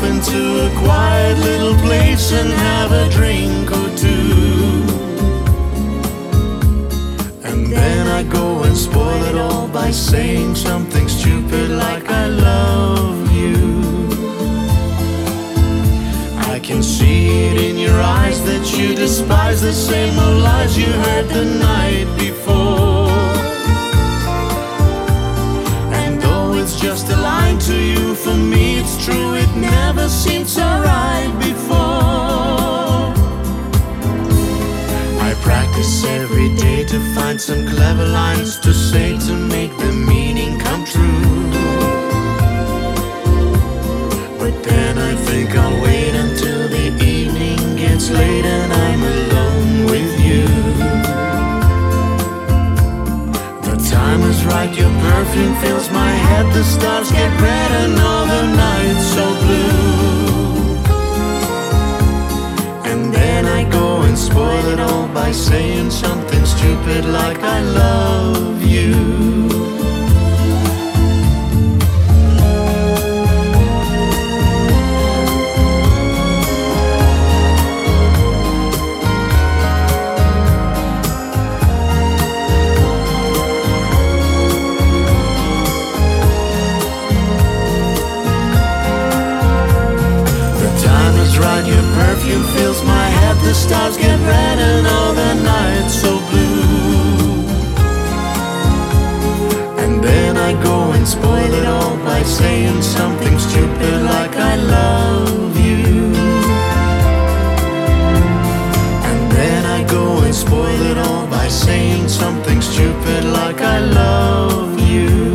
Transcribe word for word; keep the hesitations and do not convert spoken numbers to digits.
into a quiet little place and have a drink or two. And then I go and spoil it all by saying something stupid like I love you. I can see it in your eyes that you despise the same old lies you heard the night before. And though it's just a line to you, for me it's true, it never seemed so right before. I practice every day to find some clever lines to say to make the meaning come true. But then I think I'll wait until the evening gets late and I'm alone with you. The time is right, your perfume fills my head, the stars get red and all the night's so blue. And then I go and spoil it all by saying something stupid like I love you. Your perfume fills my head, the stars get red and all the night's so blue. And then I go and spoil it all by saying something stupid like I love you. And then I go and spoil it all by saying something stupid like I love you.